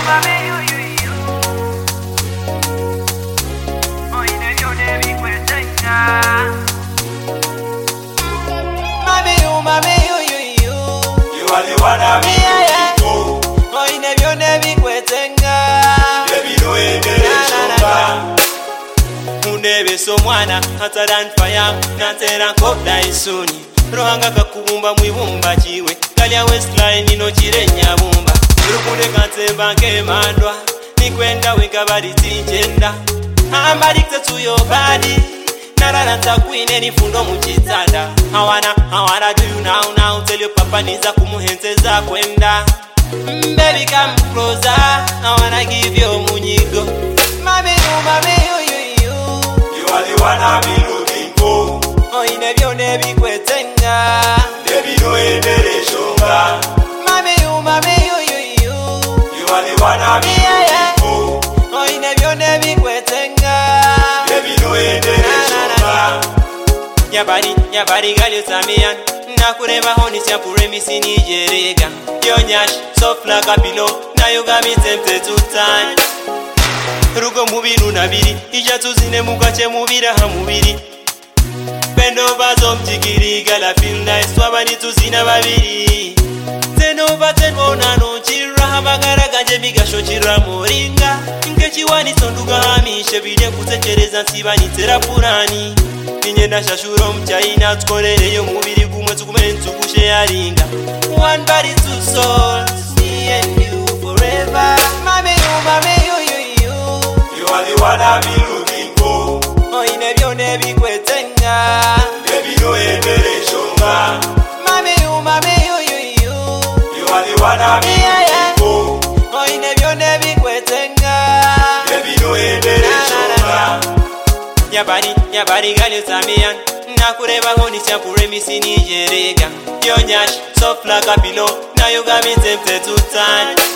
You are the one I mean. Oh, you never kwetenga. Baby, no endereshoka. Unebe so mwana hotter than fire. Natera kopda isuni. Rohanga kakubumba mwibumba chiwe. Kalia Westline ino chirenya bumba. Rukude katemba kemandwa. Nikwenda weka body tinjenda. I'm addicted to your body. Nararata queen any fundo muchitanda. I wanna do you now. Tell your papa niza kumuhenteza kwenda. Baby come closer. I wanna give you munyigo. Mami you. You are the one I've been looking for. Oh inebi kwetenga. Baby no endereshoka. Mami you. You are the one I've been looking for. Oh inebi kwetenga. Baby no endereshoka. Nyabari gali utamian. Nakureba honi siapure misi nijerega. Yo nyash, soft like a pillow. Now you got me tempted to time. Rugo mubinu nabiri. Ija tuzine mukache mubira hamubiri. Bend over some jigiri. Gala feel nice. Swabani tuzina babiri. 10 over 10 wona no chira. Hamagara ganje biga shochira moringa. Nkechi wani tonduga hamishe. Bide kutechereza nsibani terapurani. Ninyenda shashuro mchaina tukolere yo mubiri kumwe tukumentu kusharinga. One body two souls, me and you forever. Mami you. You are the one I've been looking for. Oh inebi kwetenga. Baby no endereshoka. Mami you. You are the one I've been looking for. Oh inebi kwetenga. Baby no endereshoka. Nyabari gali utamian. Nakureba honi siapure misi nijerega. Yo nyash, soft like a pillow. Now you got me tempted to time.